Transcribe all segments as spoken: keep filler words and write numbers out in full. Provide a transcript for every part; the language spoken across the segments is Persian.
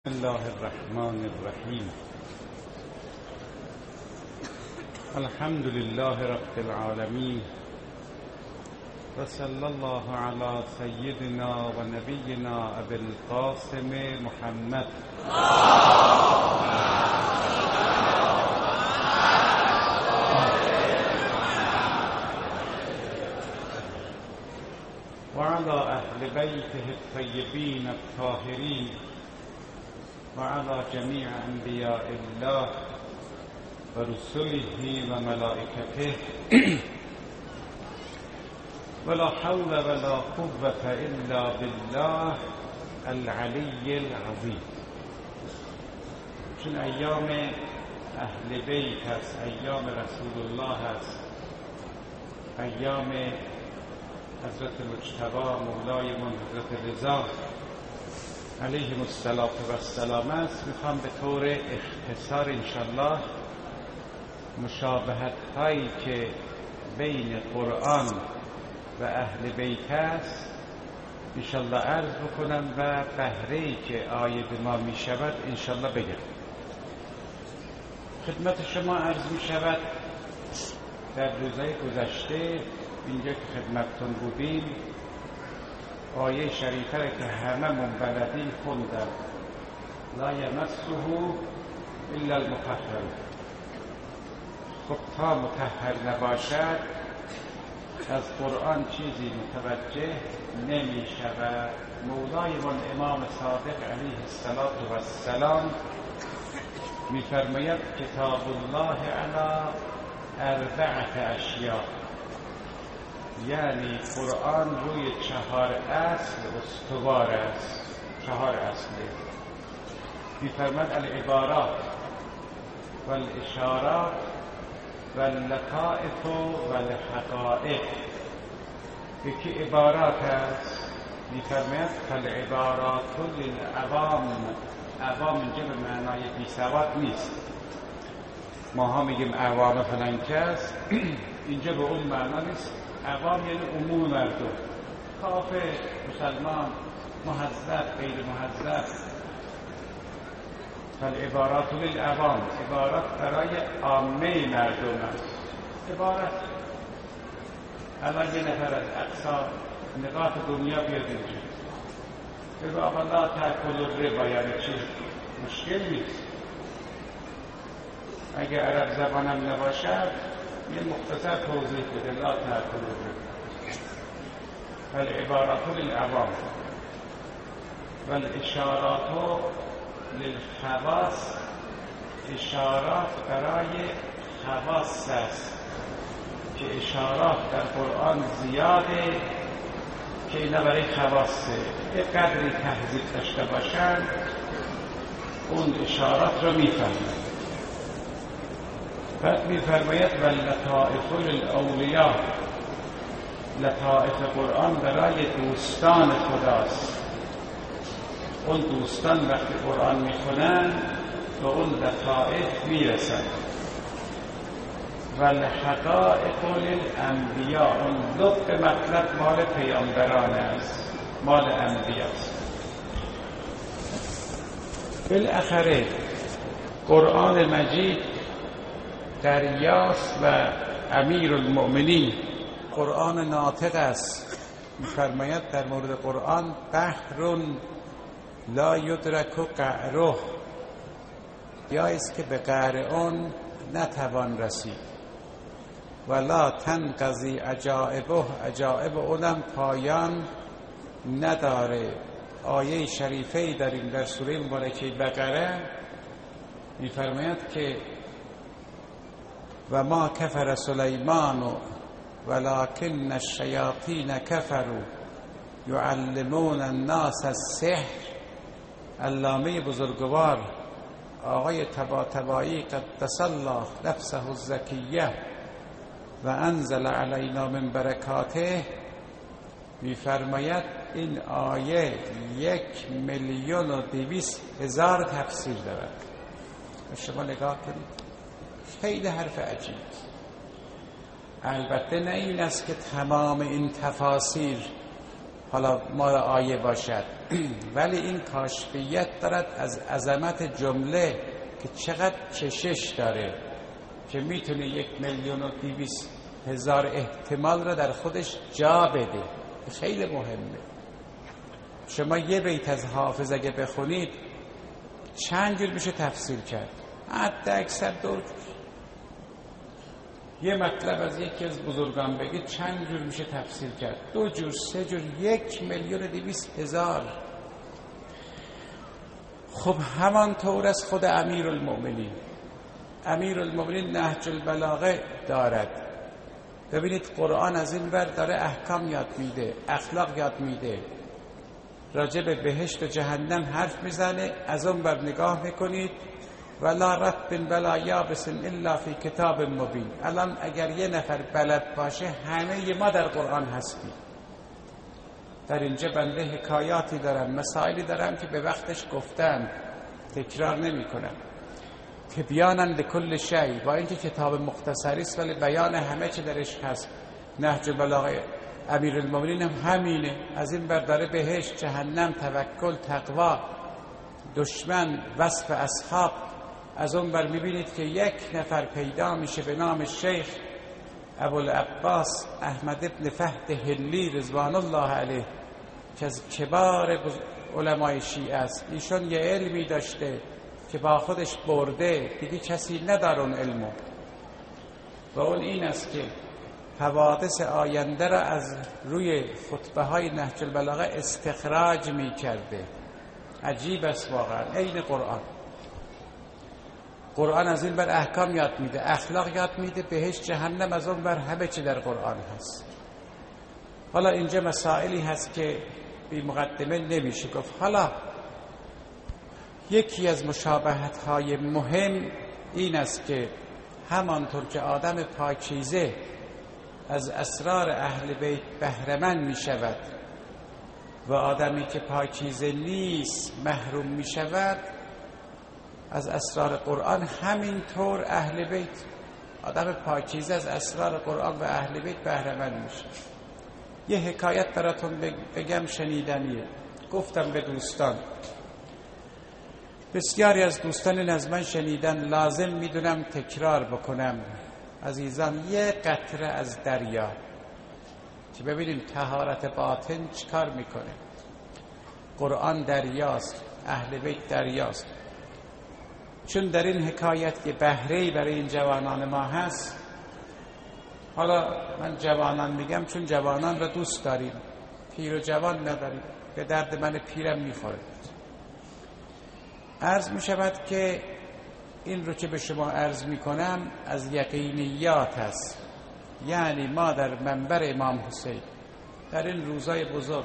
بسم الله الرحمن الرحیم. الحمد لله رب العالمین و صلی الله علی سیدنا و نبینا ابی القاسم محمد و علی اهل بیته الطیبین الطاهرین و علی جمیع انبیاء الله و رسله و ملائکته ولا حول ولا قوة الا بالله العلی العظیم. چون ایام اهل بیت است، ایام رسول الله است، ایام حضرت مجتبی مولایمون حضرت رضا علیهم السلام است، میخوام به طور اختصار انشالله مشابهت هایی که بین قرآن و اهل بیت است انشالله عرض بکنم و بهره‌ای که عاید ما میشود انشالله بگم. خدمت شما عرض میشود در روزهای گذشته اینجا که خدمتتون بودیم آیه شریفه را که هممون بلدیم خوندم، لا یمسه الا المطهرون. خب تا مطهر نباشد از قرآن چیزی متوجه نمی شود. مولایمون امام صادق علیه السلام می فرماید کتاب الله علی اربعه اشیاء، یعنی قرآن روی چهار اصل استوار است. چهار اصله می‌فرماید العبارات و الاشارات و اللطائف و الحقائق. یکی عبارات است، می‌فرماید فالعبارات للعوام. عوام اینجا به معنای بی سواد نیست، ماها میگیم عوام فلان کس، اینجا به اون معنا نیست. عوام یعنی عموم مردم، کافر، مسلمان، مهذب، غیر مهذب. فالعبارات للعوام، عبارات برای عامه مردم است. عبارت الان یه نفر از اقصا نقاط دنیا بیاد اینجا بگو آقا لا تأکل الربا یعنی چی؟ مشکل نیست. اگه عرب زبانم نباشد یه مختصر توضیح بده. لا تأکل الربا. فالعبارات للعوام والاشارات للخواص. اشارات برای خواص است که اشارات در قرآن زیاده که اینا برای خواصه. یه قدری تهذیب داشته باشند اون اشارات رو میفهمند. بعد میفرماید و لطائف للاولیاء. لطائف قرآن برای دوستان خداست. اون دوستان وقتی قرآن میخونن به اون لطائف میرسن. و الحقائق للانبیاء. اون لطف مطلب مال پیامبران است، مال انبیاست. بالاخره قرآن مجید دریاست و امیر المؤمنین قرآن ناطق است. می‌فرماید در مورد قرآن بحر لا یدرک قعره، دریایی است که به قعر اون نتوان رسید. ولا تنقضی عجائبه، عجائب اونم پایان نداره. آیه شریفه در این در سوره مبارکه بقره می‌فرماید که و ما کفر سلیمان ولکن الشیاطین کفروا یعلمون الناس السحر. علامه بزرگوار آقای طباطبایی قدس الله نفسه الزکیه و انزل علینا من برکاته می‌فرماید این آیه یک میلیون و دویست هزار تفسیر دارد. شما نگاه کنید، خیلی حرف عجیب. البته نه این است که تمام این تفاسیر حالا ما آیه باشد ولی این کاشفیت دارد از عظمت جمله که چقدر کشش داره که میتونه یک میلیون و دویست هزار احتمال را در خودش جا بده. خیلی مهمه. شما یه بیت از حافظ اگه بخونید چند جور میشه تفسیر کرد؟ حتی اکثر دو جور. یه مطلب از یکی از بزرگان بگید چند جور میشه تفسیر کرد؟ دو جور، سه جور، یک میلیون و دویست هزار. خب همانطور از خود امیرالمؤمنین. امیرالمؤمنین نهج البلاغه دارد. ببینید قرآن از این ور داره احکام یاد میده، اخلاق یاد میده، راجع به بهشت و جهنم حرف میزنه. از اون ور نگاه میکنید ولا رطب ولا یابس الا فی کتاب مبین. الان اگر یه نفر بلد باشه همه ما در قرآن هستیم. در اینجا بنده حکایاتی دارم، مسائلی دارم که به وقتش گفتم، تکرار نمی کنم. که بیانن لکل شیء، با اینکه کتاب مختصری است ولی بیان همه چی درش هست. نهج البلاغه امیرالمومنین هم همینه. از این برداره بهشت، جهنم، توکل، تقوا، دشمن، وصف اصحاب. از اون بر میبینید که یک نفر پیدا میشه به نام شیخ ابوالعباس احمد ابن فهد هلی رضوان الله علیه که از کبار علمای شیعه است. ایشون یه علمی داشته که با خودش برده، دیگه کسی نداره اون علمو، و اون این است که حوادث آینده را از روی خطبه های نهج البلاغه استخراج می کرده. عجیب است واقعا. عین قرآن. قرآن از این بر احکام یاد میده، اخلاق یاد میده، بهشت، جهنم، از اون بر همه چی در قرآن هست. حالا اینجا مسائلی هست که بی مقدمه نمیشه گفت. حالا یکی از مشابهت های مهم این است که همانطور که آدم پاکیزه از اسرار اهل بیت بهره‌مند می شود و آدمی که پاکیزه نیست محروم می شود از اسرار قرآن، همینطور اهل بیت، آدم پاکیزه از اسرار قرآن و اهل بیت بهره‌مند میشه. یه حکایت براتون بگم، شنیدنیه. گفتم به دوستان، بسیاری از دوستان از من شنیدن، لازم میدونم تکرار بکنم. عزیزان، یه قطره از دریا که ببینیم طهارت باطن چیکار میکنه. قرآن دریاست، اهل بیت دریاست. چون در این حکایت که بهره‌ای برای این جوانان ما هست، حالا من جوانان میگم چون جوانان را دوست داریم، پیر و جوان نداریم، به درد من پیرم میخوره. عرض میشود که این رو که به شما عرض میکنم از یقینیات است. یعنی ما در منبر امام حسین در این روزای بزرگ،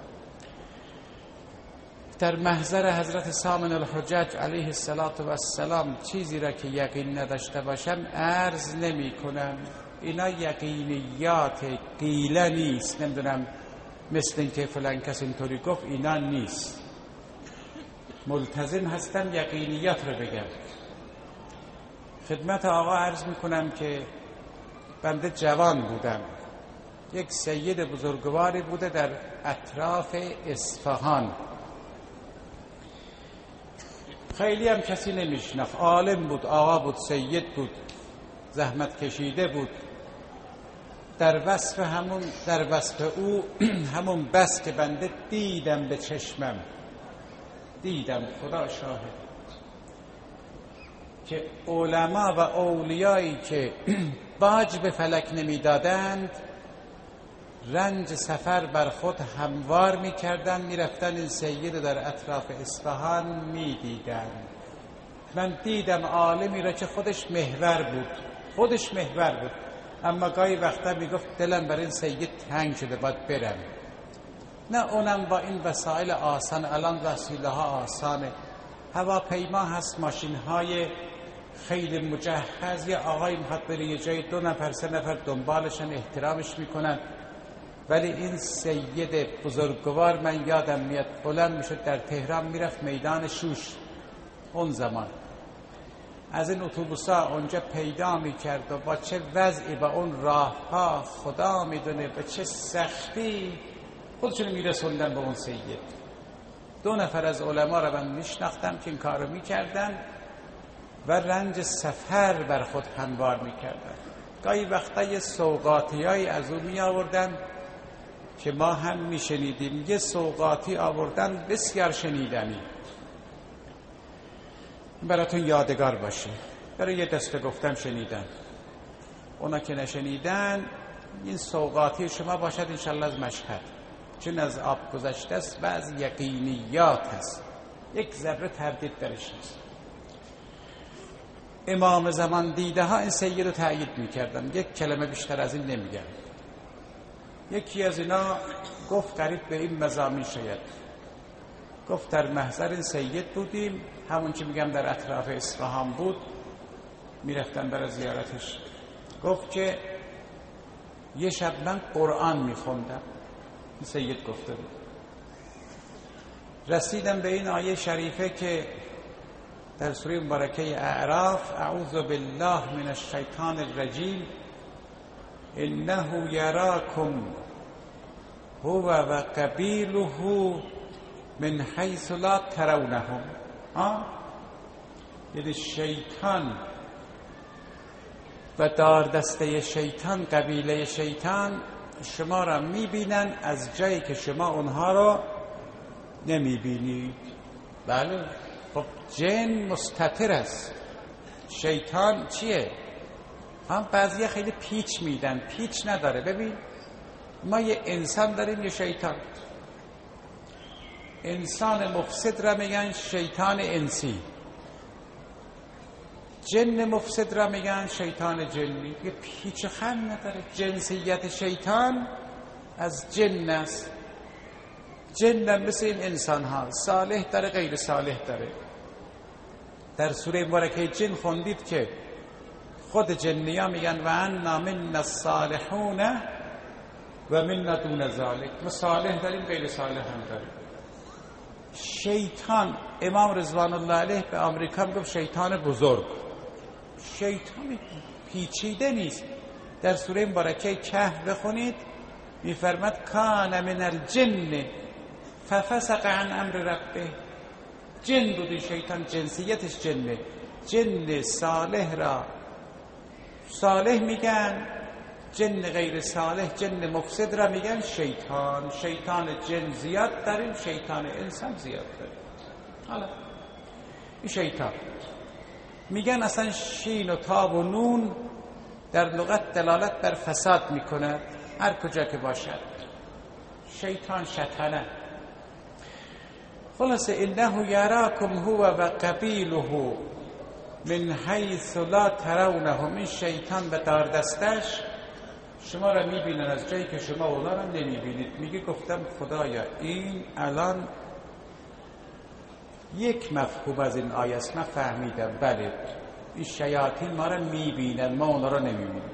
در محضر حضرت سامن الحجج علیه السلام چیزی را که یقین نداشته باشم عرض نمی کنم. اینا یقینیات قیله نیست، نمیدونم مثل این که فلان کس اینطوری گفت، اینا نیست. ملتزم هستم یقینیات رو بگم. خدمت آقا عرض میکنم که بنده جوان بودم، یک سید بزرگواری بوده در اطراف اصفهان، خیلی هم کسی نمیشناخت، عالم بود، آقا بود، سید بود، زحمت کشیده بود. در وصف همون در وصف او همون بس که بنده دیدم به چشمم، دیدم، خدا شاهد، که علما و اولیایی که باج به فلک نمیدادند رنج سفر بر خود هموار میکردن، میرفتن این سید در اطراف اصفهان میدیدن. من دیدم عالمی را که خودش محور بود، خودش محور بود، اما گاهی وقتا میگفت دلم برای این سید تنگ شده، باید برم. نه اونم با این وسایل آسان، الان وسیله ها آسانه، هواپیما هست، ماشین های خیلی مجهز. یه آقای میخواد بره یه جای، دو نفر سه نفر دنبالشن، احترامش میکنن. ولی این سید بزرگوار من یادم میاد بلند میشد در تهران میرفت میدان شوش، اون زمان از این اتوبوسا اونجا پیدا میکرد و با چه وضعی با اون راه ها خدا میدونه به چه سختی خودشون میرسوندن به اون سید. دو نفر از علما رو من میشناختم که این کار رو میکردن و رنج سفر بر خود هموار میکردن. گاهی وقتا یه سوغاتی هایی از اون می آوردن که ما هم میشنیدیم. یه سوغاتی آوردن بسیار شنیدنی، براتون یادگار باشه. برای یه دسته گفتم شنیدن، اونا که نشنیدن این سوغاتی شما باشد انشالله از مشهد، چون از آب گذشته است و از یقینیات هست، یک ذره تردید درش نیست. امام زمان دیده ها این سید رو تأیید میکردن، یک کلمه بیشتر از این نمیگن. یکی از اینا گفت قریب به این مضامین شاید، گفت در محضر این سید بودیم، همون که میگم در اطراف اصفهان بود، میرفتن برای زیارتش. گفت که یه شب من قرآن میخوندم، این سید گفته بود، رسیدم به این آیه شریفه که در سوره مبارکه اعراف، اعوذ بالله من الشیطان الرجیم انه یراکم هو و قبیله من حیث لا ترونهم. یعنی شیطان و دار دسته شیطان، قبیله شیطان شما را میبینن از جایی که شما اونها را نمیبینید. بله، خب جن مستتر است، شیطان چیه؟ هم بعضی خیلی پیچ میدن، پیچ نداره. ببین ما یه انسان داریم، یه شیطان. انسان مفسد را میگن شیطان انسی، جن مفسد را میگن شیطان جنی. یه پیچ خم نداره. جنسیت شیطان از جن است. جن هم مثل این انسان ها، صالح داره غیر صالح داره. در سوره مبارکه جن خوندید که خود جنی ها میگن و انا منا الصالحون و منا دون ذلک، ما صالح داریم غیر صالح هم داریم. شیطان، امام رضوان الله علیه به آمریکا میگفت شیطان بزرگ، شیطان پیچیده نیست. در سوره مبارکه کهف بخونید میفرماد کان من الجن ففسق عن امر ربه. جن بود شیطان، جنسیتش جنه. جن صالح را صالح میگن، جن غیر صالح، جن مفسد را میگن شیطان. شیطان جن زیاد داریم، شیطان انسان زیاد داریم. حالا این شیطان میگن اصلا شین و تاب و نون در لغت دلالت بر فساد میکنه، هر کجا که باشد. شیطان شطنه. خلاص انه یراکم هو و قبیله من حیث لا ترونهم. این شیطان به دار دستش شما را میبینن از جایی که شما اونا را نمیبینید. میگه گفتم خدایا این الان یک مفهوم از این آیه است من فهمیدم. بله این شیاطین ما را میبینن، ما اونا را نمیبینیم.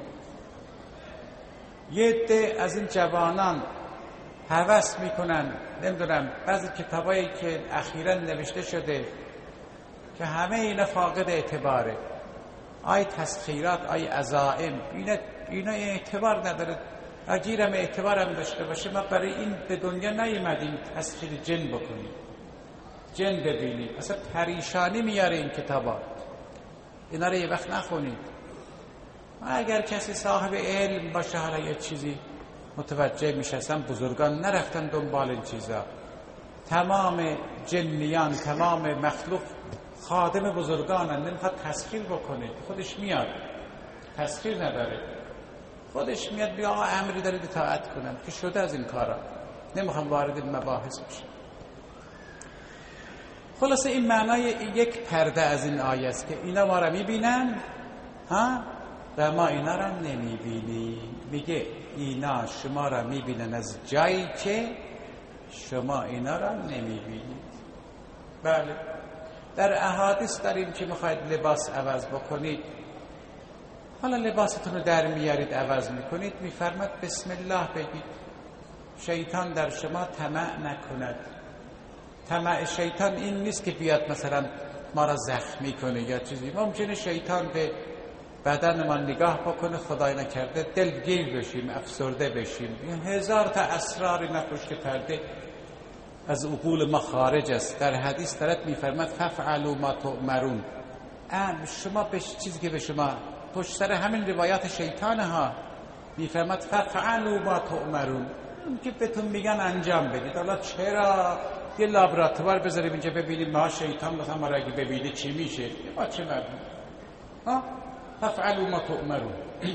یه عده از این جوانان هوس میکنن، نمیدونم بعضی کتابایی که اخیراً نوشته شده که همه اینا فاقد اعتباره، آی تسخیرات، آی عزائم، اینا اینا اعتبار نداره. اگرم اعتبارم داشته باشه ما برای این به دنیا نیومدیم تسخیر جن بکنیم، جن ببینیم. اصلا پریشانی میاره این کتابات. اینا رو یه وقت نخونید. اگر کسی صاحب علم باشه حالا یه چیزی متوجه میشه. اصلا بزرگان نرفتن دنبال این چیزا. تمام جنیان، تمام مخلوق خادم بزرگانن. نمیخواد تسخیر بکنه، خودش میاد تسخیر نداره، خودش میاد بیا آقا امری دارید اطاعت کنم که شده از این کارا. نمیخوام وارد این مباحث بشم. خلاصه این معنای یک پرده از این آیه است که اینا ما را میبینن ها و ما اینا را نمیبینیم. میگه اینا شما را میبینن از جایی که شما اینا را نمیبینید. بله در احادیث داریم که میخواید لباس عوض بکنید، حالا لباستون رو در میارید عوض میکنید، میفرماد بسم الله بگید، شیطان در شما طمع نکند. طمع شیطان این نیست که بیاد مثلا ما را زخمی کنه یا چیزی. ممکنه شیطان به بدنمان نگاه بکنه، خدای نکرده دلگیر بشیم، افسرده بشیم. این هزار تا اسرار نپشت پرده از عقول ما خارج است. در حدیث دارد میفرماد ففعلوا ما تؤمرون. شما به چیزی که به شما پشت سر همین روایات شیطان ها میفرماد ففعلوا ما تؤمرون، اون که بهتون میگن انجام بدید. حالا چرا یه لابراتوار بذاریم اینجا ببینیم ما شیطان مثلا ما را اگه ببینه چی میشه؟ ما چه مردم ها؟ ففعلوا ما تؤمرون،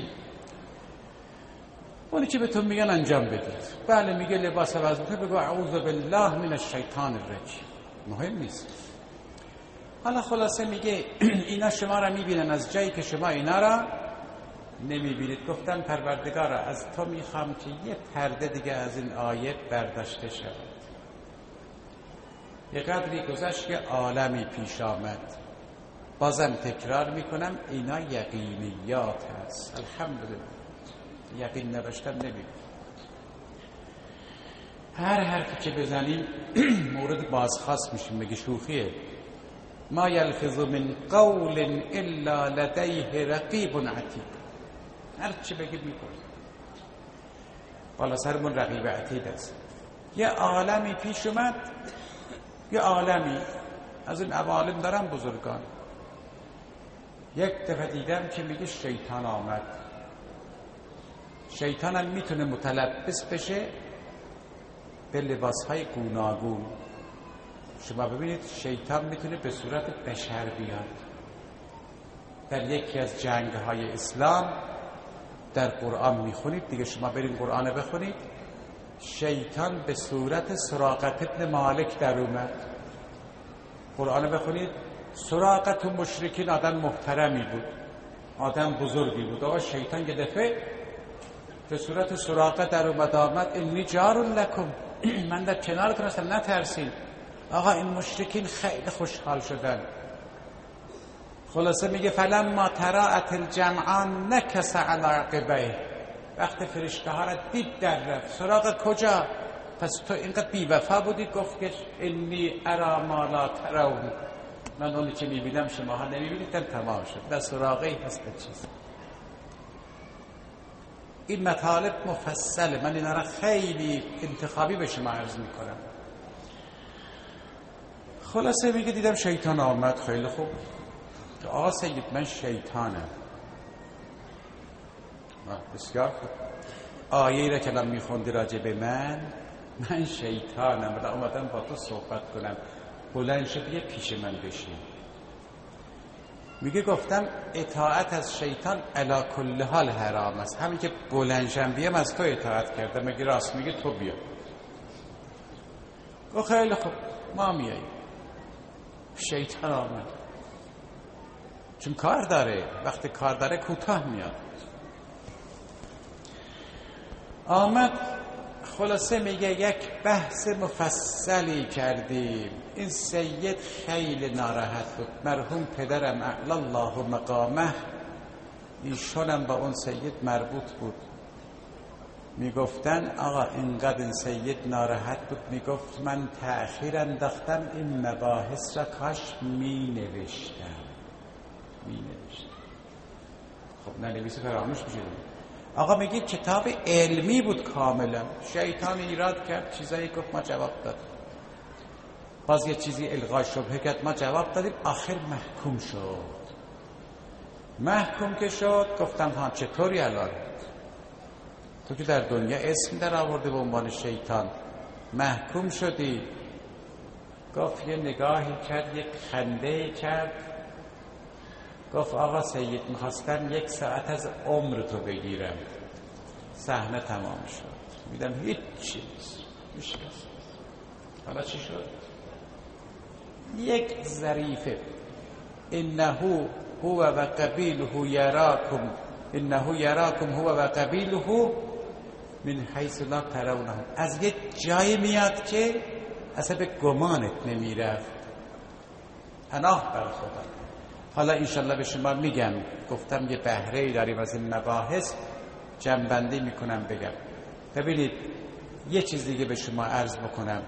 اونی که بهتون میگن انجام بدید. بله میگه لباس عوض میکنه، بگو اعوذ بالله من الشیطان الرجیم، مهم نیست. حالا خلاصه میگه اینا شما را میبینن از جایی که شما اینا را نمیبینید. گفتن پروردگارا از تو میخوام که یه پرده دیگه از این آیه برداشته شود. یه قدری گذشت که عالمی پیش آمد. بازم تکرار میکنم اینا یقینیات هست. الحمدلله یقین نداشتن نمیبینید. هر حرفی که بزنیم مورد بازخواست میشیم. بگی شوخیه. ما یلفظ من قول الا لدیه رقیب عتید. هر چی بگید میپرد. بالا سرمون رقیب عتید است. یه عالمی پیش اومد، یه عالمی از این عوالم دارن بزرگان. یک دفعه دیدم که میگه شیطان آمد. شیطان هم میتونه متلبس بشه به لباسهای گوناگون. شما ببینید شیطان میتونه به صورت بشر بیاد. در یکی از جنگ‌های اسلام در قرآن میخونید دیگه، شما برید قرآن بخونید، شیطان به صورت سراقت ابن مالک در اومد. قرآن بخونید، سراقت و مشرکین آدم محترمی بود، آدم بزرگی بود. آقا شیطان یه دفعه به صورت سراقت در اومد آمد انی جار لکم، من در کنارتون هستم نترسین. آقا این مشرکین خیلی خوشحال شدن. خلاصه میگه فلما تراءت الجمعان نکس علی عقبیه، وقتی فرشته ها را دید در رفت. سراغ کجا؟ پس تو اینقدر بی وفا بودی؟ گفت که انی ارا ما لا ترون، من اونی که میبینم شما ها نمیبینید. تمام شد. در سراغی هست به چیز. این مطالب مفصله، من اینا را خیلی انتخابی به شما عرض میکنم. خلاصه میگه دیدم شیطان آمد. خیلی خوب. آقا سید من شیطانم. بسیار خوب. آیه را که من میخوندی راجع به من، من شیطانم و اومدم با تو صحبت کنم. بلند شد یه پیش من بشین. میگه گفتم اطاعت از شیطان علی کل حال حرام است. همین که بلند شم بیام از تو اطاعت کردم. میگه راست میگه، تو بیا. گفت خیلی خوب ما میاییم. شیطان آمد چون کار داره، وقتی کار داره کوتاه میاد. آمد. خلاصه میگه یک بحث مفصلی کردیم. این سید خیلی ناراحت بود. مرحوم پدرم اعلی الله مقامه، ایشونم با اون سید مربوط بود. میگفتن آقا اینقدر این سید ناراحت بود، میگفت من تأخیر انداختم این مباحث را کاش می نوشتم می نوشتم. خب ننویسه فراموش میشه. آقا میگه کتاب علمی بود کاملا. شیطان ایراد کرد، چیزایی گفت ما جواب داد، باز یه چیزی الغای شبهه کرد، ما جواب دادیم. آخر محکوم شد. محکوم که شد گفتم ها چطوری الان؟ تو که در دنیا اسم در آورده به عنوان شیطان، محکوم شدی. گفت یه نگاهی کرد، یک خنده کرد، گفت آقا سید میخواستم یک ساعت از عمر تو بگیرم. صحنه تمام شد. میدم هیچ چیز میشه. حالا چی شد؟ یک ظریفه انه هو و قبیله یراکم انه یراکم هو و قبیله من حیث لا ترونهم. از یک جای میاد که اصلا به گمانت نمیرفت. پناه بر خدا. حالا انشالله به شما میگم. گفتم یه بهره‌ای داریم از این مباحث، جمع‌بندی میکنم بگم. ببینید یه چیز دیگه به شما عرض بکنم،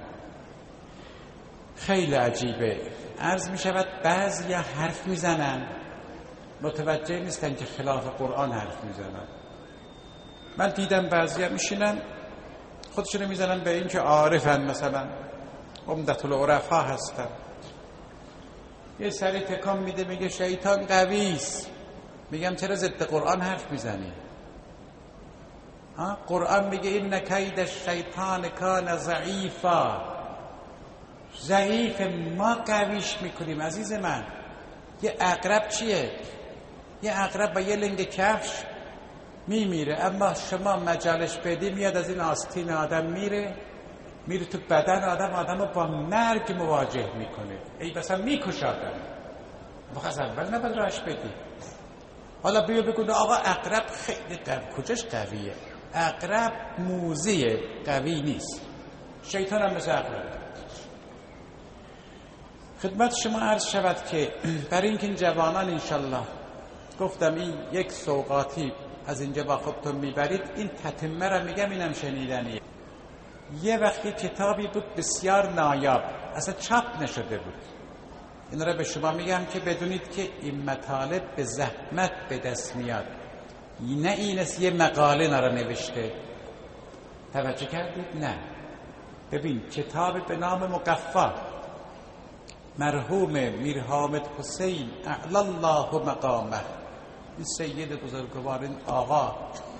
خیلی عجیبه. عرض میشود بعضی حرف میزنن متوجه نیستن که خلاف قرآن حرف میزنن. من دیدم بعضی ها میشینن خودشونو میزنن به این که عارفن، مثلا عمدة العرفا هستن، یه سری تکان میده میگه شیطان قویست. میگم چرا ضد قرآن حرف میزنی؟ قرآن میگه این کید الشیطان کان ضعیفا. ضعیف، ما قویش میکنیم عزیز من. یه عقرب چیه؟ یه عقرب با یه لنگ کفش میمیره، اما شما مجالش بدی میاد از این آستین آدم میره میره تو بدن آدم، آدم رو با مرگ مواجه میکنه. ای بسا میکشه آدم. بخواست اول نباید راش بدی. حالا بیا بگو آقا عقرب خیلی قوی. کجاش قویه؟ عقرب موزیه، قوی نیست. شیطان هم مثل عقرب. خدمت شما عرض شود که برای اینکه این جوانان انشالله، گفتم این یک سوغاتی از اینجا با خودتون میبرید، این تتمه را میگم، اینم شنیدنیه. یه وقتی کتابی بود بسیار نایاب، اصلا چاپ نشده بود. این را به شما میگم که بدونید که این مطالب به زحمت به دست میاد، نه این است یه مقاله نرا نوشته. توجه کردید؟ نه. ببین کتاب به نام مقفا، مرحوم میر حامد حسین اعلی الله مقامه، این سید بزرگوار، این آقا،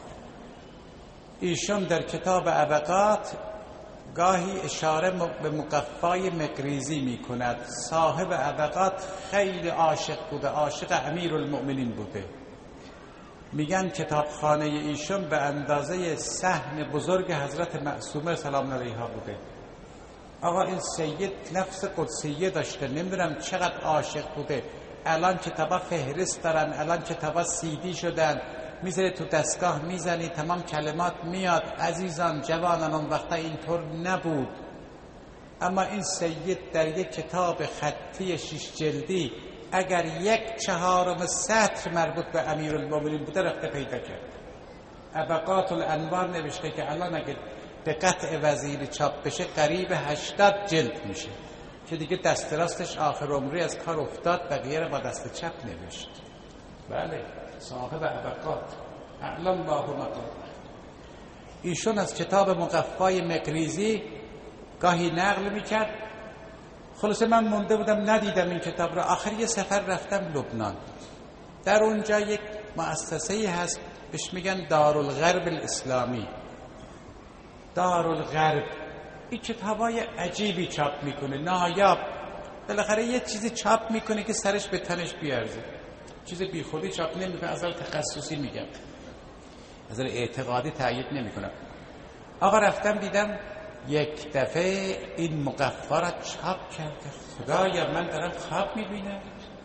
ایشون در کتاب ابقات گاهی اشاره به مقفای مقریزی می کند. صاحب ابقات خیلی عاشق بوده، عاشق امیرالمؤمنین بوده. میگن کتابخانه ایشون به اندازه صحن بزرگ حضرت معصومه سلام علیها بوده. آقا این سید نفس قدسیه داشته، نمیدونم چقدر عاشق بوده. الان کتابا فهرست دارن، الان کتابا سیدی شدن، میذاره تو دستگاه میزنی تمام کلمات میاد. عزیزان جوانان اون وقتا اینطور نبود. اما این سید در یک کتاب خطی شش جلدی اگر یک چهارم سطر مربوط به امیرالمومنین بوده رفته پیدا کرد. ابقات الانوار نوشته که الان اگه به قطع وزیری چاپ بشه قریب هشتاد جلد میشه، که دیگه دست راستش آخر عمری از کار افتاد، بقیه رو با دست چپ نوشت. بله، صاحب ابقات اعلی الله مقام. ایشون از کتاب مقفای مقریزی گاهی نقل میکرد. خلاصه من مونده بودم ندیدم این کتاب را. آخر یه سفر رفتم لبنان، در اونجا یک مؤسسه‌ای هست بهش میگن دارالغرب الاسلامی. دارالغرب این کتابای عجیبی چاپ میکنه، نایاب. بالاخره یه چیزی چاپ میکنه که سرش به تنش بیارزه، چیز بی خودی چاپ نمیکنه. از نظر تخصصی میگم، از نظر اعتقادی تأیید نمیکنم. آقا رفتم دیدم یک دفعه این مقفا را چاپ کرده. خدایا من دارم خواب میبینم.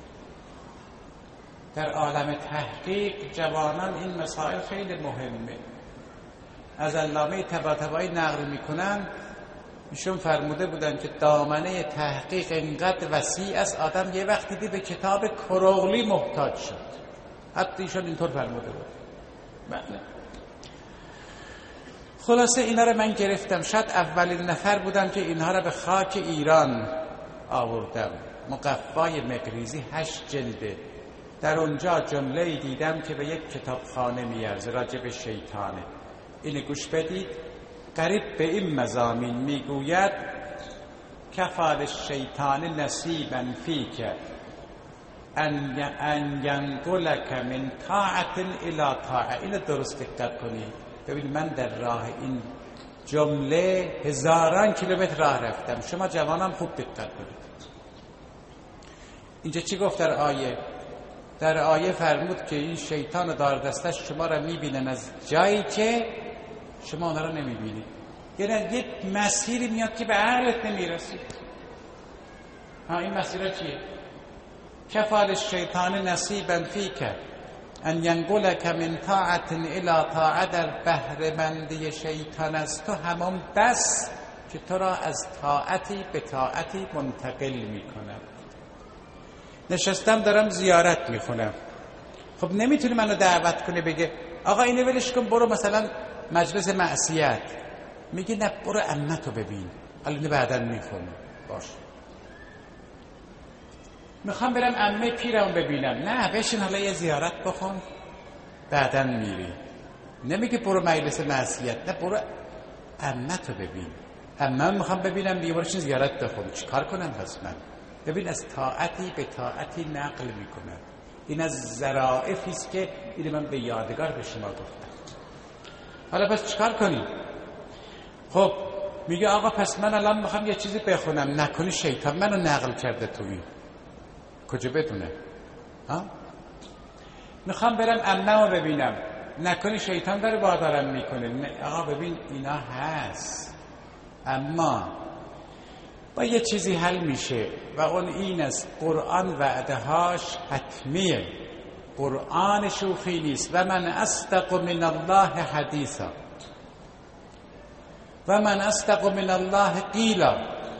در عالم تحقیق جوانان این مسائل خیلی مهمه. از علامه طباطبایی نقل میکنن، ایشون فرموده بودن که دامنه تحقیق اینقدر وسیع است آدم یه وقتی دی به کتاب کروغلی محتاج شد. حتی ایشون اینطور فرموده بود. بله. خلاصه اینا رو من گرفتم. شاید اولین نفر بودم که اینها رو به خاک ایران آوردم. مقفای مقریزی هشت جلده. در اونجا جمله‌ای دیدم که به یک کتابخانه میارزه، راجع به شیطانه. اینو گوش بدید. قریب به این مضامین میگوید کفال الشیطان نصیبا فیک ان ینقلک من طاعت الی طاعه. اینو درست دقت کنید. ببینید من در راه این جمله هزاران کیلومتر راه رفتم. شما جوانان خوب دقت کنید. اینجا چی گفت در آیه؟ در آیه فرمود که این شیطان دار دستش شما را میبینن از جایی که شما اونا را نمیبینید. یعنی یک مسیری میاد که به عقلت نمیرسید. ها این مسیر چیه؟ کفال الشیطان نصیبا فیک ان ینقلک من طاعت الی طاعه. در بهره مندی شیطان است تو همون بس که تو را از طاعتی به طاعتی منتقل میکنه. نشستم دارم زیارت میخونم. خب نمیتونی منو دعوت کنی بگه آقا اینو ولش کن برو مثلا مجلس معصیت. میگه نه برو عمتو ببین، حالا اینو بعداً میخونم. باشه. میخوام برم عمه پیرم ببینم. نه بشین حالا یه زیارت بکن بعداً میری. نمیگه برو مجلس نصیحت، نه برو عمتو ببین. عمه میخوام ببینم بیارشین زیارت بخون. چیکار کنم پس من؟ ببین از طاعتی به طاعتی نقل میکنم. این از ظرافی است که این من به یادگار به شما گفتم. حالا پس چیکار کنیم؟ خب میگه آقا پس من الان میخوام یه چیزی بخونم، نکنی شیطان منو نقل کرده توی. کجا بدونه؟ ها؟ میخوام برم عمه‌مو ببینم، نکنی شیطان داره وادارم میکنه. آقا ببین اینا هست، اما با یه چیزی حل میشه و اون این است قرآن وعدهاش حتمیه. قرآن شوخی نیست. و من اصدق من الله حدیثا و من اصدق من الله قیلا.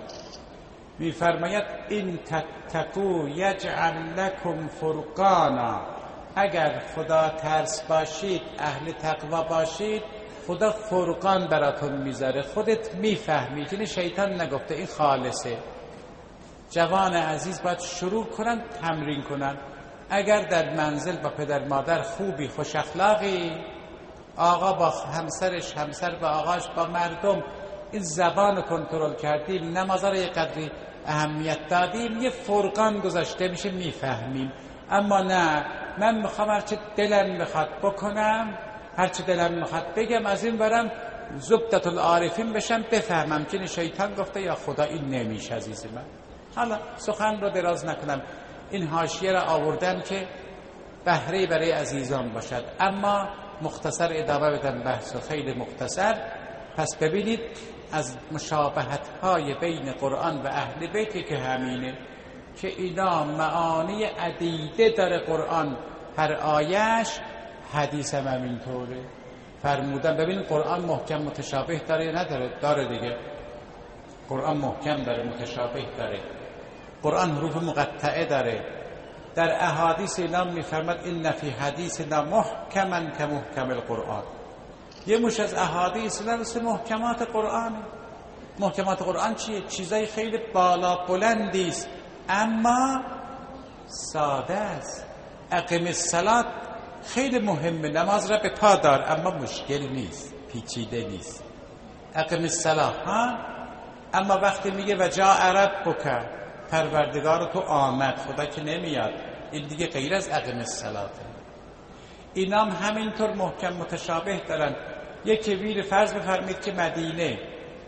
میفرماید این تتقوا یجعل لکم فرقانا. اگر خدا ترس باشید، اهل تقوا باشید، خدا فرقان براتون میذاره. خودت میفهمی که شیطان نگفته، این خالصه. جوان عزیز باید شروع کنن تمرین کنن. اگر در منزل با پدر مادر خوبی، خوش اخلاقی، آقا با همسرش، همسر با آقاش، با مردم این زبان کنترل کردیم، نمازا رو یه قدری اهمیت دادیم، یه فرقان گذاشته میشه، میفهمیم. اما نه، من میخوام هرچه دلم میخواد بکنم، هرچه دلم میخواد بگم، از این برم زبدت العارفین بشم، بفهمم که شیطان گفته یا خدا این نمیشه. عزیز من حالا سخن رو دراز نکنم، این حاشیه را آوردم که بهره برای عزیزان باشد، اما مختصر ادامه بدم بحث و خیلی مختصر. پس ببینید از مشابهت های بین قرآن و اهل بیتی که همینه که اینا معانی عدیده داره قرآن، هر آیش حدیث هم همینطوره. فرمودن ببین قرآن محکم متشابه داره یا نداره؟ داره دیگه. قرآن محکم داره، متشابه داره. قرآن حروف مقطعه داره. در احادیث اینا میفرماد این فی حدیثنا محکما که محکم القرآن. یه مش از احادیث اینا مثل محکمات قرآن. محکمات قرآن چیه؟ چیزای خیلی بالا بلندی است اما ساده است. اقیم الصلاة خیلی مهمه، نماز را به پا دار، اما مشکل نیست، پیچیده نیست. اقیم الصلاة ها، اما وقتی میگه و جاء ربک، پروردگار تو آمد، خدا که نمیاد، این دیگه غیر از اقیم الصلاة. اینا هم همینطور محکم متشابه دارن. یک ویر فرض بفرمید که مدینه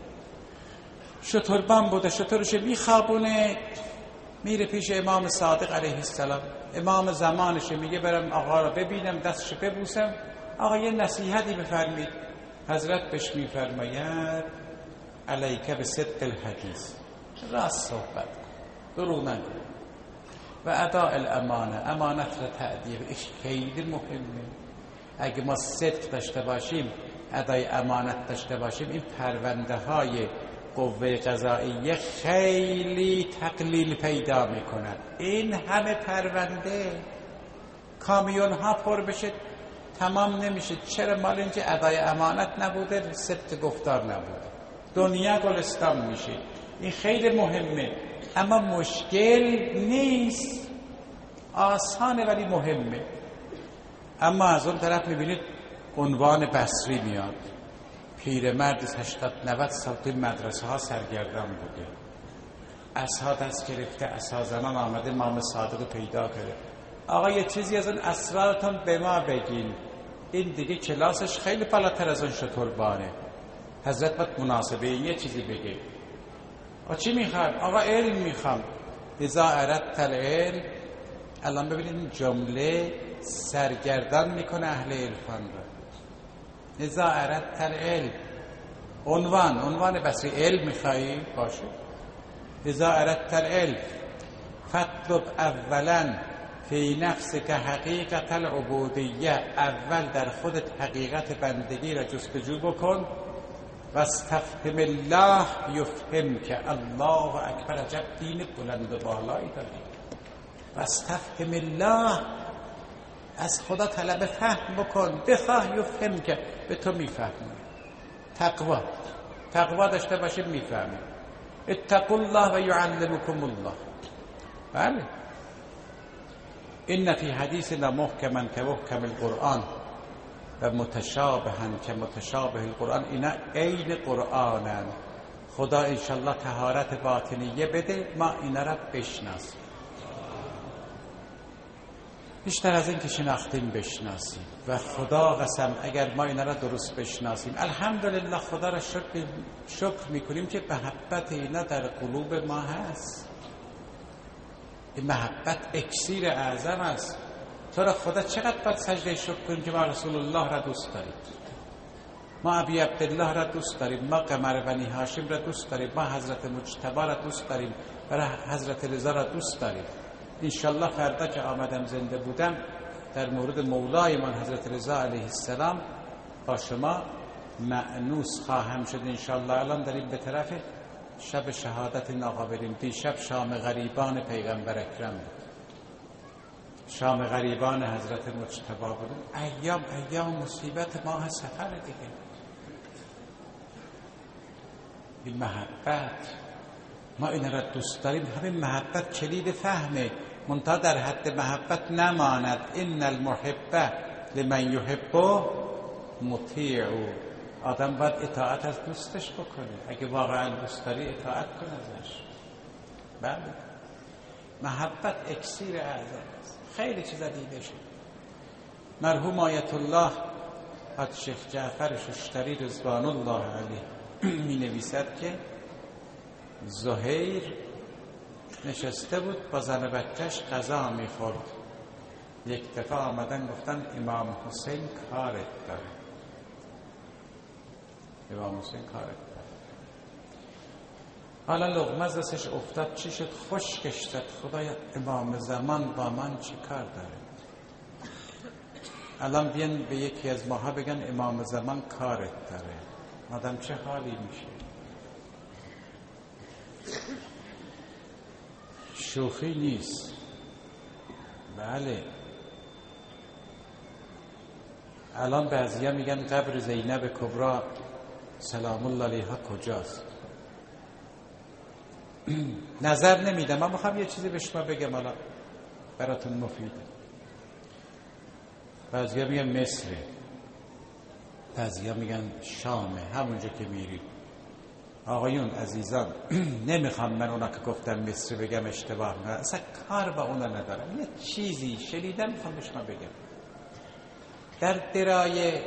شتربان بوده، شترش میخوابونه، میره پیش امام صادق علیه السلام. امام زمانشه، میگه برم آقا رو ببینم، دستش ببوسم. آقا یه نصیحتی بفرمید. حضرت بهش میفرماید علیک بصدق الحدیث، راست صحبت کن، دروغ نگو. و اداء الامانه، امانت را تأدیه. ایش خیلی مهمه. اگه ما صدق داشته باشیم، ادای امانت داشته باشیم، این پرونده های قوه قضاییه خیلی تقلیل پیدا میکنن. این همه پرونده، کامیون ها پر بشه تمام نمیشه. چرا؟ مال اینکه ادای امانت نبوده، صدق گفتار نبوده، دنیا گلستان میشه. این خیلی مهمه، اما مشکل نیست، آسانه ولی مهمه. اما از اون طرف میبینید عنوان بصری میاد، پیرمرد هشتاد نود سال توی مدرسه ها سرگردان بوده، عصا دست گرفته، عصا زنان آمده، امام صادق پیدا کرده. آقا یه چیزی از اون اسرارتون به ما بگین. این دیگه کلاسش خیلی بالاتر از اون شتربانه. حضرت باید مناسبه یه چیزی بگه. آقا چی میخوام؟ آقا علم میخوام. اذا اردت العلم. الان ببینید این جمله سرگردان میکنه اهل عرفان را. اذا اردت العلم، عنوان عنوان بس علم میخوایی باشه. اذا اردت العلم فاطلب اولا فی نفسک حقیقت العبودیه. اول در خودت حقیقت بندگی را جستجو بکن. و استفهم الله یفهمک. الله اکبر، عجب دین بلند و بالایی داری. و استفهم الله، از خدا طلب فهم بکن. بخواه یفهمک، به تو میفهمه. تقوا تقوا داشته باشه میفهمه. اتقوا الله و یعلمکم الله. بله این فی حدیث لمحکما که محکم القرآن و متشابها که متشابه القرآن. اینا عین قرآنن. خدا انشالله طهارت باطنیه بده ما اینا را بشناسیم، بیشتر از این که شناختیم بشناسیم. و خدا قسم اگر ما اینا را درست بشناسیم، الحمدلله خدا را شکر, شکر میکنیم که محبت اینا در قلوب ما هست. این محبت اکسیر اعظم است. تو را خدا چقدر باید سجده شکر کنیم که ما رسول الله را دوست داریم، ما ابی عبدالله را دوست داریم، ما قمر بنی هاشم را دوست داریم، ما حضرت مجتبی را دوست داریم و حضرت رضا را دوست داریم. انشالله فردا که آمدم زنده بودم در مورد مولای من حضرت رضا علیه السلام با شما مأنوس خواهم شد انشالله. الان داریم به طرف شب شهادت این آقا بریم. دیشب شام غریبان پیغمبر اکرم بود، شام غریبان حضرت مجتبی بود. ایام ایام مصیبت ماه سفر دیگه. این محبت ما این را دوست داریم. همین محبت کلید فهمه، منتها در حد محبت نماند. ان المحب لمن یحبه مطیع. آدم باید اطاعت از دوستش بکنه. اگه واقعا دوست داری اطاعت کن ازش. بله، محبت اکسیر اعظم است. خیلی چیزا دیده شد. مرحوم آیت الله حضرت شیخ جعفر ششتری رضوان الله علیه می نویسد که زهیر نشسته بود با زن بچهش غذا می خورد. یک دفعه آمدن گفتن امام حسین کارت داره، امام حسین کارت داره. حالا لقمه از دستش افتاد، چی شد؟ خشکش زد. خدایا امام زمان با من چی کار داره؟ الان بیان به یکی از ماها بگن امام زمان کارت داره، آدم چه حالی میشه؟ شوخی نیست. بله، الان بعضیا میگن قبر زینب کبرا سلام الله علیها کجاست؟ نظر نمیدم. من میخوام یه چیزی به شما بگم حالا براتون مفیده. بعضیا میگن مصره، بعضیا میگن شامه، همونجا که میرید. آقایون عزیزان، نمیخوام من اونا که گفتم مصر بگم اشتباه نه، اصلا کار با اونا ندارم. یه چیزی شنیدم میخوام به شما بگم. در درایه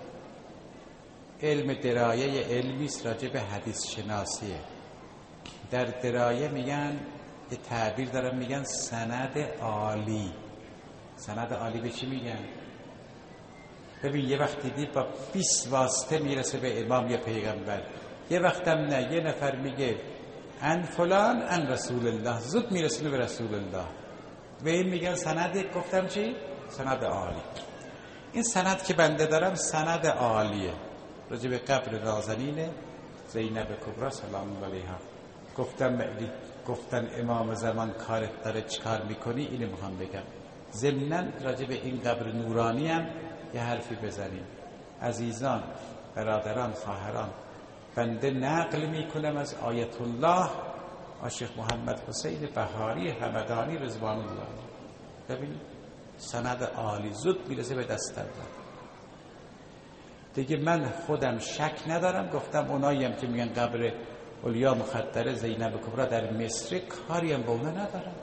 علم درایه علمیست راجع به حدیث شناسیه. در درایه میگن، یه تعبیر دارن میگن سند عالی. سند عالی به چی میگن؟ ببین یه وقت دیدی با بیست واسطه میرسه به امام یا پیغمبر، یه وقتم نه، یه نفر میگه ان فلان ان رسول الله، زود میرسونه به رسول الله. به این میگن سند، گفتم چی؟ سند عالی. این سند که بنده دارم سند عالیه راجع به قبر نازنین زینب کبرا سلام الله علیها. گفتم گفتن امام زمان کارت داره چیکار میکنی؟ اینو میخوام بگم. ضمناً راجع به این قبر نورانی هم یه حرفی بزنیم. عزیزان، برادران، خواهران، بنده نقل میکنم از آیت الله شیخ محمد حسین بهاری همدانی رضوان الله. ببینید سند عالی زود میرسه به دست من دیگه. من خودم شک ندارم، گفتم اونایی هم که میگن قبر اولیا مخدره زینب کبرا در مصر، کاری هم با اونا ندارم.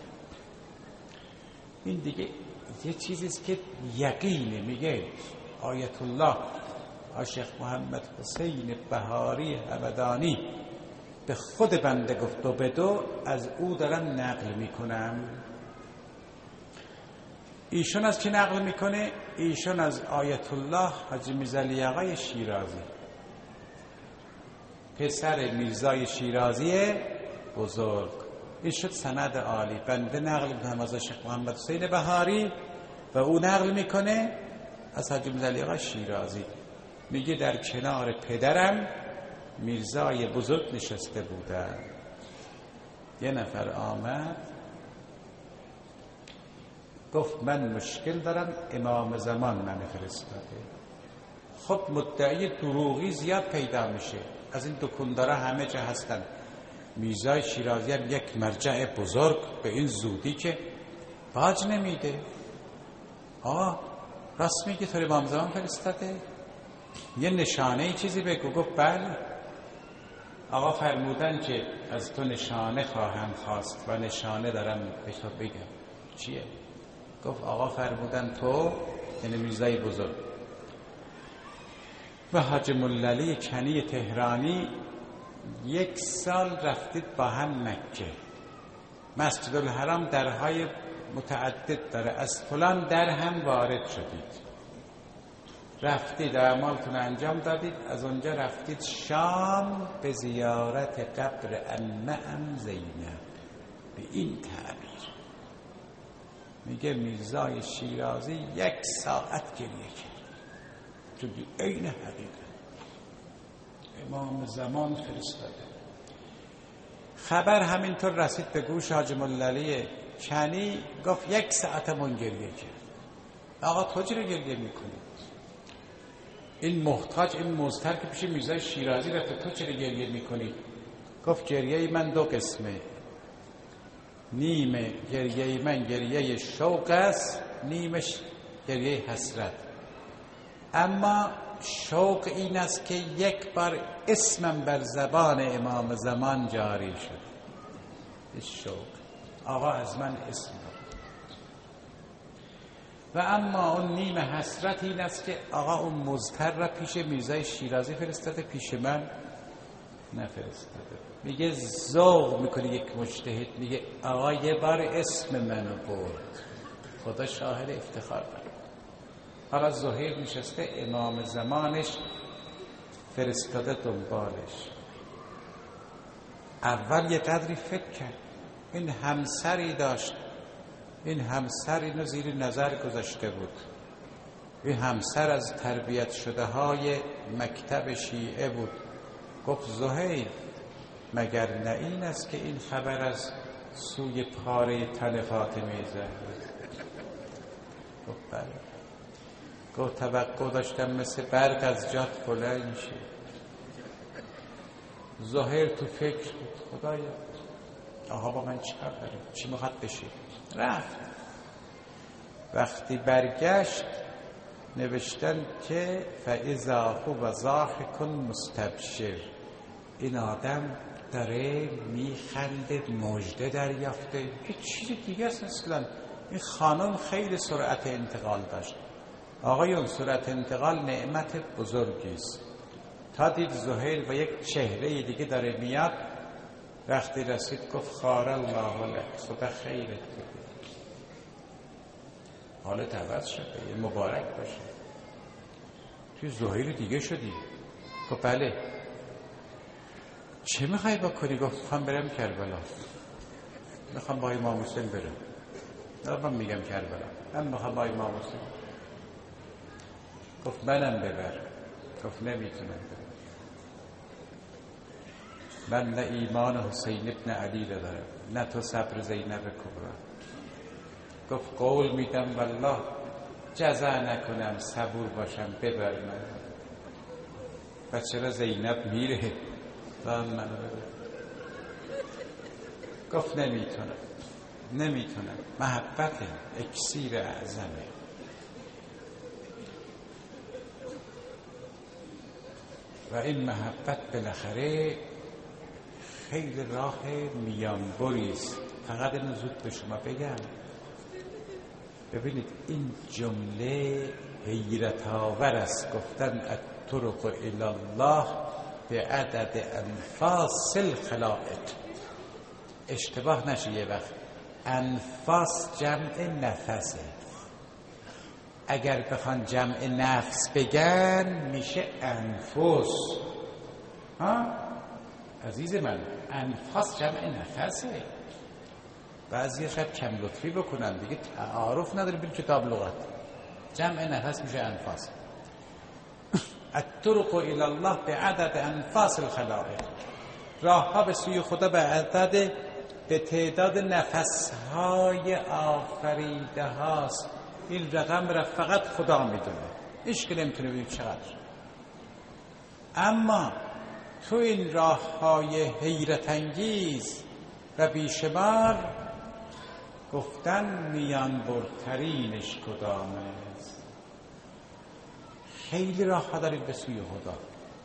این دیگه یه چیزیست که یقینه. میگه آیت الله شیخ محمد حسین بهاری همدانی به خود بنده گفت و به دو از او دارم نقل میکنم. ایشون از کی نقل میکنه؟ ایشون از آیت الله حاجی میرزا علی آقای شیرازی، پسر میرزای شیرازی بزرگ. این شد سند عالی. بنده نقل میکنم از شیخ محمد حسین بهاری و او نقل میکنه از حاجی میرزا علی آقای شیرازی. میگه در کنار پدرم میرزای بزرگ نشسته بودن. یه نفر آمد گفت من مشکل دارم، امام زمان من فرستاده. خب مدعی دروغی زیاد پیدا میشه. از این دکاندارا همه جا هستن. میرزای شیرازی هم یک مرجع بزرگ، به این زودی که باج نمیده. آه راست میگه تو رو امام زمان فرستاده؟ یه نشانه چیزی بگو. گفت بله. آقا فرمودن که از تو نشانه خواهم خواست و نشانه دارم به تو بگم. چیه؟ گفت آقا فرمودن تو، یعنی میرزای بزرگ و حاج مللی کنی تهرانی یک سال رفتید با هم مکه. مسجد الحرام درهای متعدد داره، از فلان در هم وارد شدید، رفتید اعمالتون انجام دادید، از اونجا رفتید شام به زیارت قبر عمه‌ام زینب. به این تعبیر میگه میرزای شیرازی یک ساعت گریه کرد، تو عین حقیقت امام زمان فرستاده. خبر همینطور رسید به گوش حاج مللی کنی، گفت یک ساعتمون گریه کرد. آقا تو چرا گریه میکنی؟ این محتاج، این مضطر که پیش میرزای شیرازی رفته، تو چرا گریه میکنی؟ گفت گریه من دو قسمه، نیمه گریه من گریه شوق است، نیمش گریه حسرت. اما شوق این است که یک بار اسمم بر زبان امام زمان جاری شد. شوق آقا از من اسم داد. و اما اون نیمه حسرت این است که آقا اون مضطر را پیش میرزای شیرازی فرستاده، پیش من نفرستاده. میگه ذوق میکنه یک مجتهد، میگه آقا یه بار اسم منو برد، خدا شاهد افتخار داره. حالا زهیر نشسته، امام زمانش فرستاده دنبالش. اول یه قدری فکر کرد، این همسری داشت، این همسر اینو زیر نظر گذاشته بود، این همسر از تربیت شده های مکتب شیعه بود. گفت زهیر مگر نه این است که این خبر از سوی پاره تن فاطمه زهرا؟ گفت بله. گفت توقع داشتم مثل برق از جات بلند شه. زهیر تو فکر بود، خدایا آها با من چی کار داره، چی میخواد بشه؟ رفت. وقتی برگشت نوشتن که فاذا هو ضاحک مستبشر، این آدم داره میخنده، مژده دریافته. یه چیز دیگه است اصلا. این خانم خیلی سرعت انتقال داشت. آقایون سرعت انتقال نعمت بزرگی است. تا دید زهیر و یک چهره دیگه داره میاد، وقتی رسید گفت خار الله لک، خدا خیرت بده، حالت عوض شده، مبارک باشه. توی زهیر دیگه شدی؟ گفت بله. چه میخوای بکنی؟ گفت میخوام برم کربلا، میخوام با امام حسین برم. نه من میگم کربلا، من میخوام با امام حسین. گفت منم ببر. گفت نمیتونم برم، من نه ایمان حسین ابن علی رو دارم، نه تو صبر زینب کبرا. گفت قول میدم والله جزع نکنم، صبور باشم، ببر من. و چرا زینب میره و من ببر؟ گفت نمیتونم، نمیتونم. محبت اکسیر اعظمه. و این محبت بالاخره خیلی راه میانبری است. فقط اینو زود به شما بگم، ببینید این جمله حیرت آور است. گفتن الطرق الی الله به عدد انفاس الخلائق. اشتباه نشه یه وقت، انفاس جمع نفسه. اگر بخوان جمع نفس بگن میشه انفس. ها عزیز من، انفاس جمع نفسه. بعضی شاید کم لطفی بکنن دیگه، تعارف نداره بین کتاب لغت. جمع نفس میشه انفاس. الطرق الی الله به عدد انفاس الخلائق. راه ها به سوی خدا به عدد، به تعداد نفسهای آفریده هاست. این رقم را فقط خدا میدونه، هیچ که نمیتونه بگه چقدر. اما تو این راه های حیرت انگیز و بیشمار گفتن میان برترینش کدام است. خیلی راه ها دارید به سوی خدا.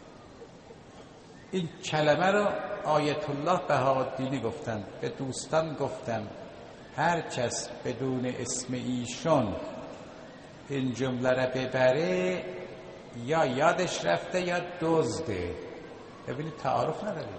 این کلمه رو آیت الله بهاءالدینی گفتن، به دوستان گفتن هر کس بدون اسم ایشون این جمله را ببره یا یادش رفته یا دزده. ببینید تعارف نداره.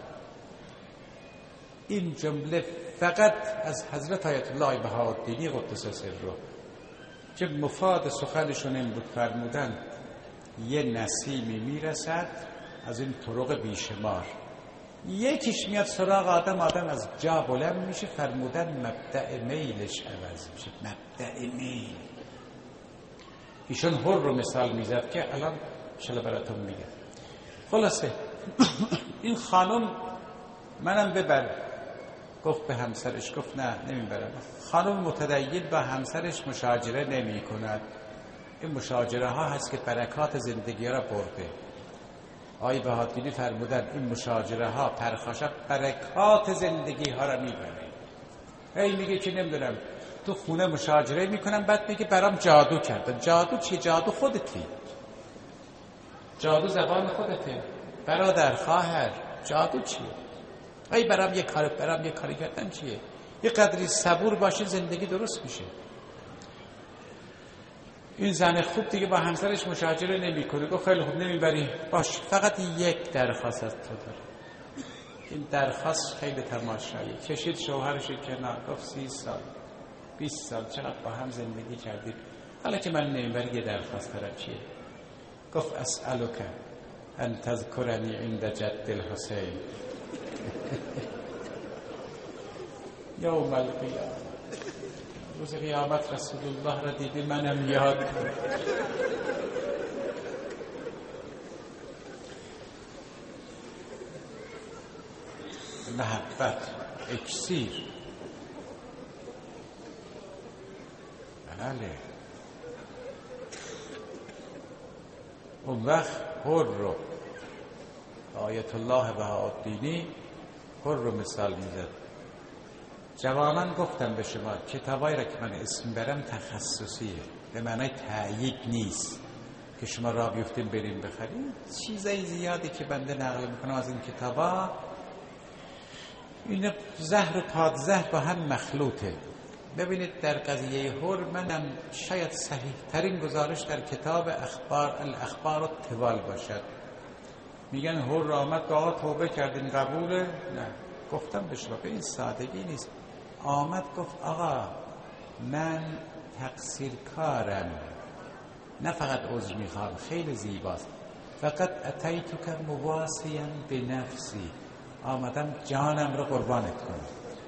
این جمله فقط از حضرت آیت الله بهاءالدینی قدس سره که مفاد سخنشون این بود، فرمودن یه نسیمی میرسد از این طرق بیشمار، یکیش میاد سراغ آدم، آدم از جا بلند میشه، فرمودن مبدأ میلش عوض میشه. مبدأ میل. ایشون هر رو مثال میزد که الان شلا براتون میگه. خلاصه این خانم منم ببر، گفت به همسرش، گفت نه نمیبرم. خانم متدین با همسرش مشاجره نمی کند. این مشاجره ها هست که برکات زندگی را برده. آقای بهاءالدینی فرمودن این مشاجره ها پرخاشا برکات زندگی ها را میبره. هی میگه که نمیدونم تو خونه مشاجره میکنم، بعد میگه برام جادو کردن. جادو چی؟ جادو خودتی. جادو زبان خودته برادر خواهر. جادو چیه؟ ای برام یه کار برام یه کاری کردن چیه؟ یه قدری صبور باشی زندگی درست میشه. این زن خوب دیگه با همسرش مشاجره نمیکنه. گفت خیلی خوب نمیبری، باش، فقط یک درخواست از تو داره. این درخواست خیلی تماشایی. کشید شوهرش کنار، گفت سی سال بیست سال چقدر با هم زندگی کردید، حالا که من نمیبری یه درخواست دارم. چیه؟ گفت اسألک ان تذکرنی عند جد الحسین یوم القیامه. روز قیامت رسول الله را دیدی منم یاد کنم. محبت اکسیر. بله. اون وقت هر رو آیت الله بهاءالدینی هر رو مثال میزد. جوانان گفتم به شما کتابایی را که من اسم برم تخصصیه، به معنای تأیید نیست که شما را بیفتیم بریم بخریم. چیزای زیادی که بنده نقل میکنم از این کتابا، این زهر و پادزهر با هم مخلوطه. ببینید در قضیه هر منم شاید صحیح ترین گزارش در کتاب اخبار الاخبار الطوال باشد. میگن هر آمد که آقا توبه کردین قبوله؟ نه. گفتم به شما به این سادگی نیست. آمد گفت آقا من تقصیر کارم، نه فقط عذر میخوام، خیلی زیباست، فقط اتیتک مواسیا بنفسی، آمدم جانم رو قربانت کنم.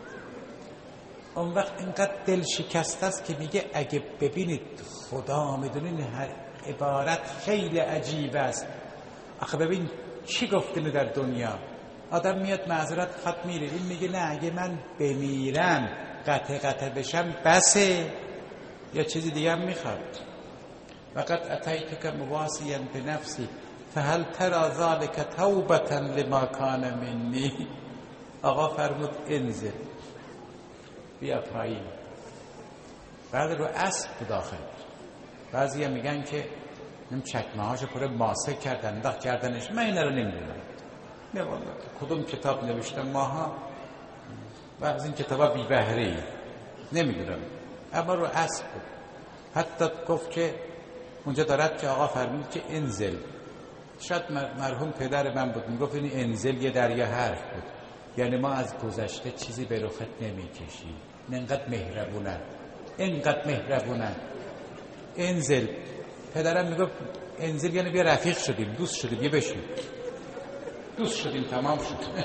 اون وقت اینقدر دل شکسته است که میگه اگه ببینید خدا میدونین هر عبارت خیلی عجیب است. آخه ببین چی گفتنه در دنیا، آدم میاد معذرت خط میره، این میگه نه اگه من بمیرم قطع قطع بشم بسه، یا چیزی دیگه هم میخواد. وقت اتیتک مواسیا بنفسی فهل ترى ذلك توبة لما كان منی. آقا فرمود انزل، بیا پایین. بعد رو اسب داخل. بعضی هم میگن که نم چکمه هاشو پر ماسه کردن انداخت کردنش. من این رو نمیدونم، نه والله کدوم کتاب نوشتم ماها و از این کتابا بی بهره ای نمیدونم، اما رو اسب بود. حتی گفت که اونجا دارد که آقا فرمود که انزل. شاید مرحوم پدر من بود میگفت این انزل یه دریا حرف بود، یعنی ما از گذشته چیزی به رخت نمیکشیم. اینقدر مهربونن، اینقدر مهربونن. انزل. پدرم میگفت انزل یعنی بیا رفیق شدیم، دوست شدیم، بیا بشیم، دوست شدیم، تمام شد.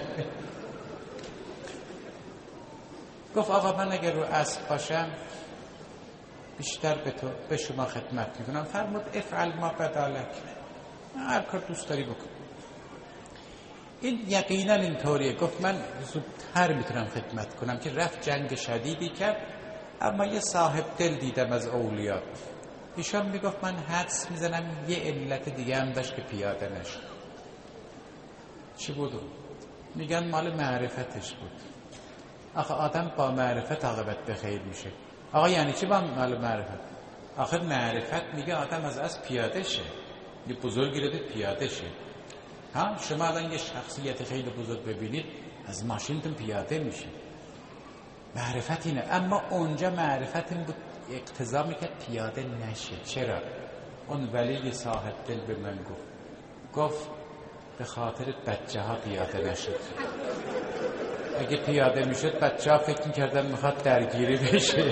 گفت آقا من اگر رو اسب باشم بیشتر به تو به شما خدمت میکنم. فرمود افعل ما بدالک، هر کار دوست داری بکن. این یقینا اینطوریه. گفت من زودتر میتونم خدمت کنم. که رفت جنگ شدیدی کرد، اما یه صاحب دل دیدم از اولیا. ایشان میگفت من حدس میزنم یه علت دیگه هم داشت که پیاده نشد. چی بود؟ میگن مال معرفتش بود. آخه آدم با معرفت عاقبت به خیر میشه. آقا یعنی چی با معرفت؟ آخر معرفت میگه آدم از از پیاده شه، یه بزرگی رو پیاده شه. ها شما الان یه شخصیت خیلی بزرگ ببینید از ماشینتون پیاده میشه، معرفت اینه. اما اونجا معرفت این بود اقتضا میکرد پیاده نشه. چرا؟ اون ولی صاحب دل به من گفت گفت به خاطر بچه ها پیاده نشد. اگه پیاده میشد بچه ها فکر میکردن میخواد درگیری بشه.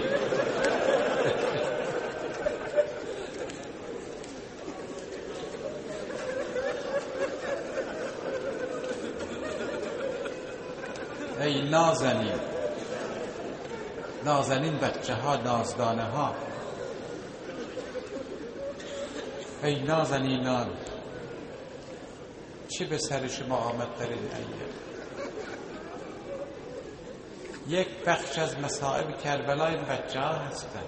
ای نازنین، نازنین بچه ها، نازدانه ها، ای نازنینان چی به سر شما آمد در این ایام؟ یک بخش از مصائب کربلا این بچه ها هستند.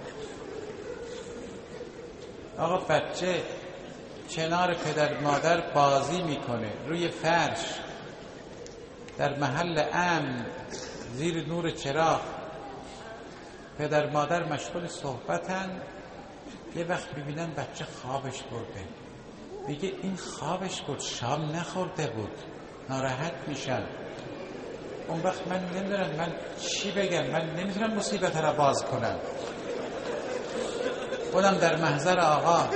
آقا بچه کنار پدر مادر بازی میکنه روی فرش در محل امن زیر نور چراغ، پدر مادر مشغول صحبتن، یه وقت ببینن بچه خوابش برده، میگه این خوابش بود، شام نخورده بود، ناراحت میشن. اون وقت من نمیدونم من چی بگم، من نمیتونم مصیبت را باز کنم. خودم در محضر آقا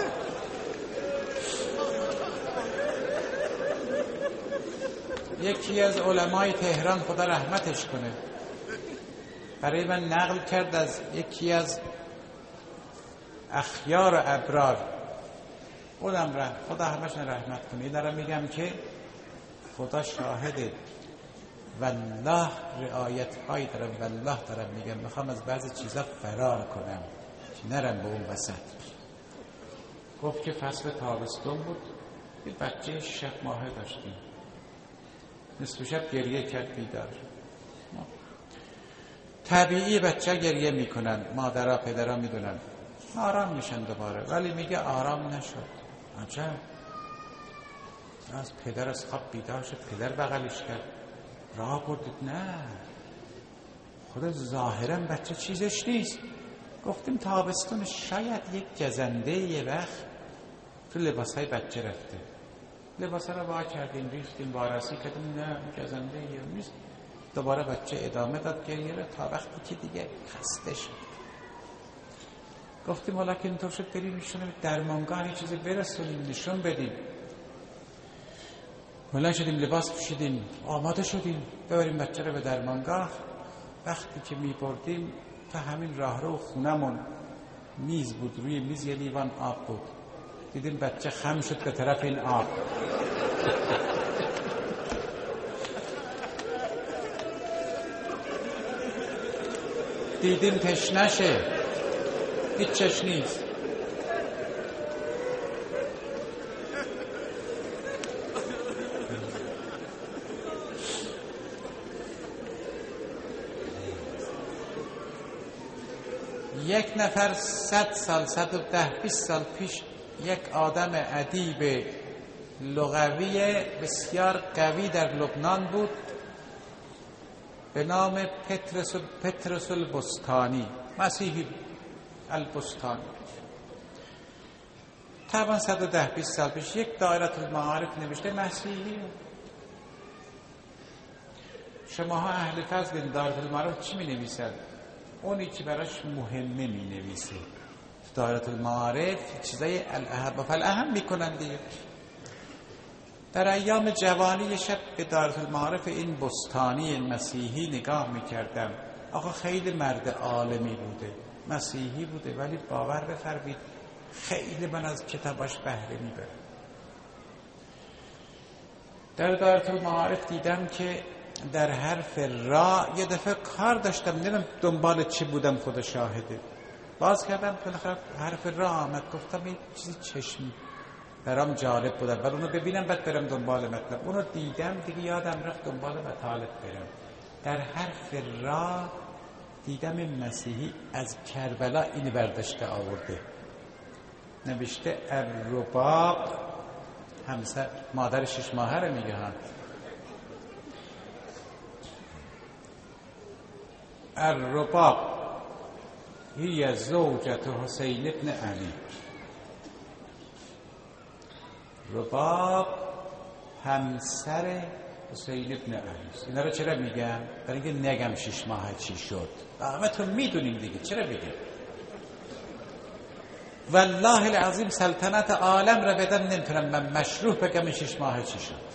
یکی از علمای تهران خدا رحمتش کنه برای من نقل کرد از یکی از اخیار و ابرار، خودم رحم خدا همشون رحمت کنه. این دارم میگم که خدا شاهده، والله رعایت هایی دارم، والله دارم میگم میخوام از بعضی چیزا فرار کنم که نرم به اون وسط. گفت که فصل تابستون بود، یه بچه شب ماهه داشتیم، نصف شب گریه کرد بیدار. طبیعی بچه گریه میکنن، مادرها پدرها میدونن، آرام میشن دوباره، ولی میگه آرام نشد. عجب، از پدر از خواب بیدار شد، پدر بغلش کرد، راه بردید. نه خود ظاهرا بچه چیزش نیست. گفتیم تابستون شاید یک گزنده یه وقت تو لباسهای بچه رفته، لباسا رو با کردیم ریختیم وارسی کردیم، نه گزنده یه نیست. دوباره بچه ادامه داد گریه رو تا وقتی که دیگه خسته شد. گفتیم حالا که اینطور شد بریم ایشونو درمانگاه یه چیزی برسونیم نشون بدیم. بلند شدیم لباس پوشیدیم آماده شدیم ببریم بچه رو به درمانگاه. وقتی که می بردیم تا همین راهرو خونمون میز بود، روی میز یه لیوان آب بود، دیدیم بچه خم شد به طرف این آب. دیدیم تشنشه، هیچ چش نیست. یک نفر صد سال صد و ده بیست سال پیش یک آدم ادیب لغوی بسیار قوی در لبنان بود به نام پترس پترس البستانی، مسیحی البستانی. طبعا صد و ده بیست سال پیش یک دایره المعارف نوشته مسیحی. شماها اهل فضل دایره المعارف چی می نویسند؟ اونی که براش مهمه می نویسه. دایره المعارف چیزای الاهم فالاهم میکنن دیگه. در ایام جوانی شب به دایره المعارف این بستانی مسیحی نگاه میکردم. آقا خیلی مرد عالمی بوده، مسیحی بوده، ولی باور بفرمید خیلی من از کتاباش بهره میبرم. در دایره المعارف دیدم که در حرف را یه دفعه کار داشتم، نمیدونم دنبال چی بودم، خدا شاهده. باز کردم بالاخره حرف را آمد، گفتم این چیزی چشمی برام جالب بود، ولی اونو ببینم بعد برم دنبال مطلب. اونو دیدم دیگه یادم رفت دنبال مطالب برم. در حرف را دیدم مسیحی از کربلا این برداشته آورده، نوشته الرباق، همسر مادر شش ماهه رو میگه ها، الرباق هی زوجت حسین ابن علی. رباب همسر حسین ابن علی. اینا رو چرا میگم؟ برای اینکه نگم شش ماه چی شد. همه تو میدونیم دیگه، چرا بگم؟ والله العظیم سلطنت عالم را بدم نمیتونم من مشروع بگم شش ماه چی شد.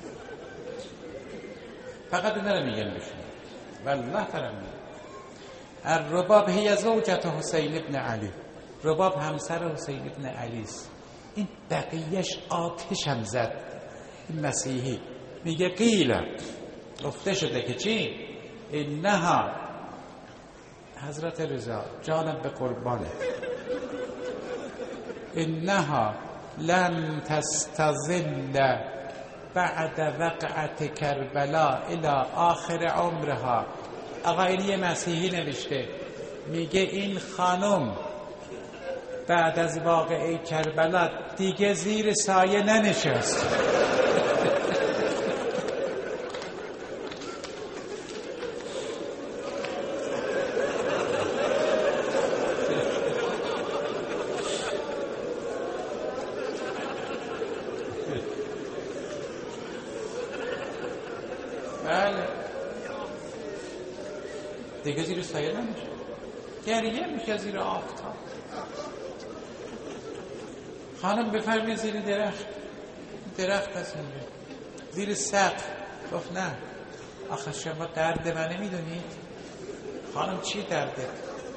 فقط اینا رو میگم بشون. والله دارم میگم. الرباب هی زوجت حسین ابن علی. رباب همسر حسین ابن علی است. این بقیهش آتش هم زد. این مسیحی میگه قیل، گفته شده که چی؟ اینها، حضرت رضا جانم به قربانه، اینها لن تستظل بعد وقعت کربلا الى آخر عمرها. آقا این یه مسیحی نوشته، میگه این خانم بعد از واقعه کربلا دیگه زیر سایه ننشست. بله دیگه زیر سایه نمیشه، گریه میشه زیر آفتاب. خانم بفرمایید زیر درخت، درخت هست اینجا زیر سقف. گفت نه آخه شما درد من نمیدونید. خانم چی درده؟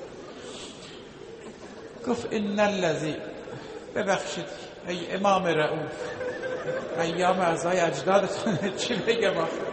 گفت ان الذی، ببخشید ای امام رؤوف، ایام اعضای اجدادتون چی بگم آخه؟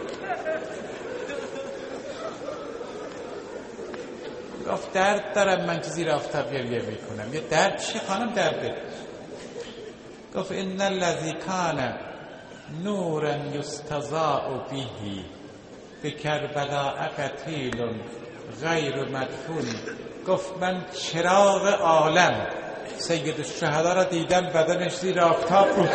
گفت درد دارم من که زیر آفتاب گریه میکنم. یه درد چی خانم درده؟ گفت ان الذی کان نورا یستضاء به بکربلاء قتیل غیر مدفون. گفت من چراغ عالم سید الشهدا را دیدم بدنش زیر آفتاب بود.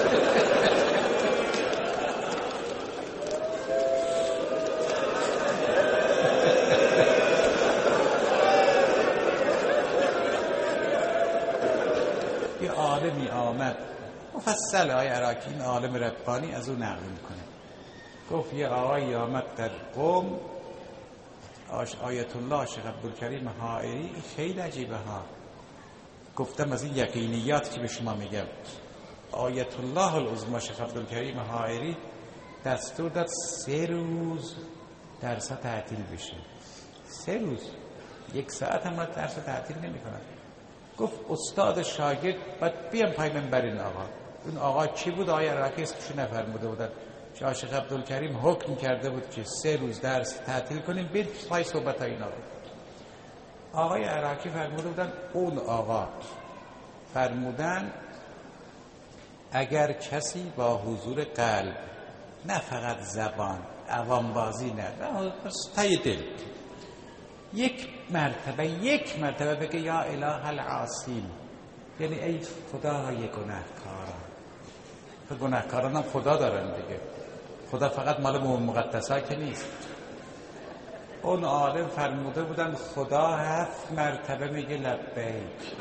یه عالمی آمد مفصل، آقای عراقی این عالم ربانی از او نقل میکنه. گفت یه آقایی آمد در قم، آیت الله شیخ عبدالکریم حائری، خیلی عجیبه ها. گفتم از این یقینیات که به شما میگم، آیت الله العظمی شیخ عبدالکریم حائری دستور داد سه روز درس تعطیل بشه. سه روز، یک ساعت هم درس تعطیل نمی کنن. گفت استاد شاگرد باید بیام پای منبر این آقا. اون آقا کی بود؟ آقای عراقی اسمش نفرموده بودن. شیخ عبدالکریم حکم کرده بود که سه روز درس تعطیل کنیم، بید پای صحبت های اینا بود. آقای عراقی فرموده بودن، اون آقا فرمودن اگر کسی با حضور قلب، نه فقط زبان، عوام بازی نه، تای دل، یک مرتبه یک مرتبه بگه یا اله العاصین، یعنی ای خدای گناهکاران. گناهکاران هم خدا دارن دیگه، خدا فقط مال مقدسا که نیست. اون عالم فرموده بودن خدا هفت مرتبه میگه لبیک.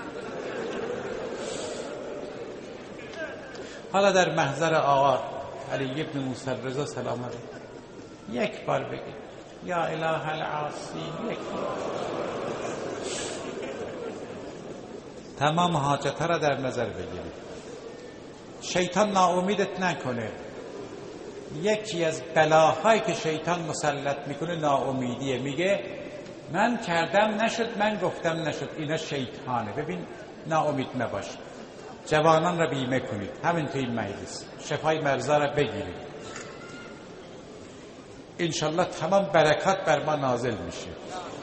حالا در محضر آقا علی ابن موسی رضا سلام علیه یک بار بگید یا اله العاصین، یک بار. تمام حاجت را در نظر بگیرید. شیطان ناامیدت نکنه. یکی از بلاهایی که شیطان مسلط میکنه ناامیدیه. میگه من کردم نشد، من گفتم نشد، اینا شیطانه. ببین ناامید نباش، جوانان را بیمه کنید، همین توی این مجلس شفای مرضا را بگیرید، انشالله تمام برکات بر ما نازل میشه.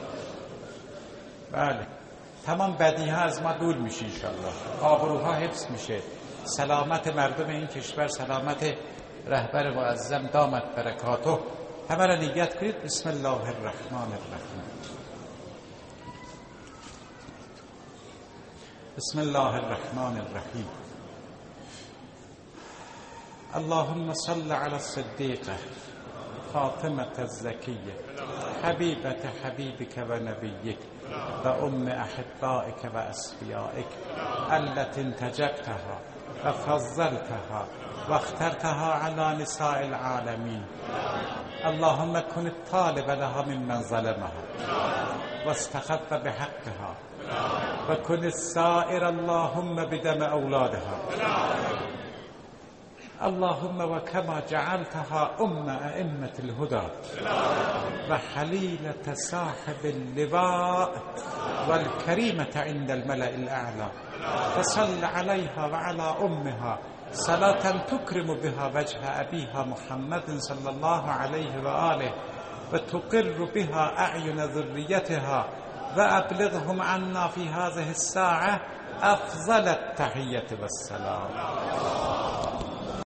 بله تمام بدیها از ما دور میشه، انشالله آبروها حفظ میشه، سلامت مردم این کشور، سلامت رهبر معظم دامت برکاته. همه را نیت کنید. بسم الله الرحمن الرحیم. بسم الله الرحمن الرحیم. اللهم صل على الصديقة فاطمة الزكية حبيبة حبيبك ونبيك وأم أحبائك وأصفيائك التي انتجبتها وفضلتها واخترتها على نساء العالمين. اللهم كن الطالب لها ممن ظلمها واستخف بحقها، وكن السائر اللهم بدم أولادها. اللهم وكما جعلتها أم أئمة الهدى وحليلة صاحب اللواء والكريمة عند الملأ الأعلى، فصل عليها وعلى أمها صلاة تكرم بها وجه أبيها محمد صلى الله عليه وآله، وتقر بها أعين ذريتها، وأبلغهم عنا في هذه الساعة أفضل التحية والسلام.